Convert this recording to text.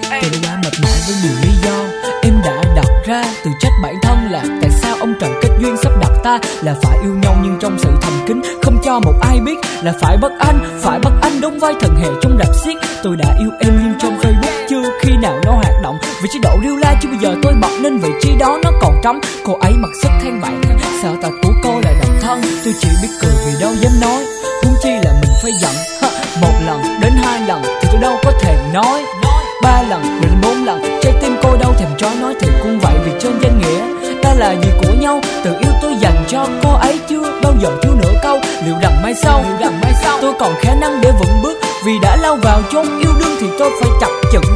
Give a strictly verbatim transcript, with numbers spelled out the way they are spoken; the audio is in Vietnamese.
Tôi đã quá mệt mỏi với nhiều lý do em đã đặt ra, từ trách bản thân là tại sao ông trời kết duyên sắp đặt ta là phải yêu nhau nhưng trong sự thành kính, không cho một ai biết là phải bất anh, phải bắt anh đóng vai thần hề trong rạp xiếc. Tôi đã yêu em nhưng trong Facebook chưa khi nào nó hoạt động, vì chế độ real life chứ bây giờ tôi bật nên vị trí đó nó còn trống. Cô ấy mặc sức than bạn sao ta của cô là độc thân, tôi chỉ biết cười vì đâu dám nói, huống chi là mình phải giận. Một lần đến hai lần thì tôi đâu có thèm nói, ba lần rồi đến bốn lần trái tim cô đâu thèm trói. Nói thì cũng vậy vì trên danh nghĩa ta là gì của nhau, tự yêu tôi dành cho cô ấy chưa bao giờ thiếu nửa câu. Liệu rằng mai sau, liệu rằng mai sau tôi còn khả năng để vững bước, vì đã lao vào chốn yêu đương thì tôi phải chập chững